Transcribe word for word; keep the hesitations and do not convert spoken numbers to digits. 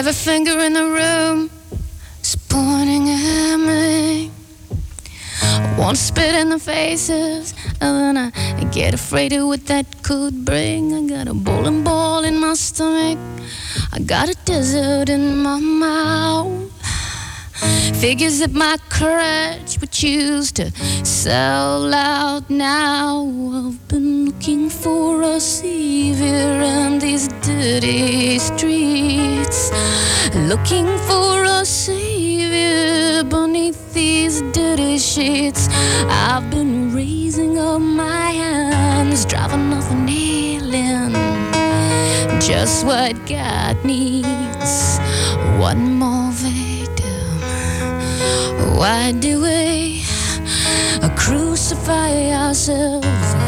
Every finger in the room is pointing at me. I want to spit in the faces, and then I get afraid of what that could bring. I got a bowling ball in my stomach, I got a desert in my mouth. Figures that my courage would choose to sell out now. I've been looking for a savior in these dirty streets, looking for a savior beneath these dirty sheets. I've been raising up my hands, driving off a nail in, just what God needs. One more victim. Why do we crucify ourselves?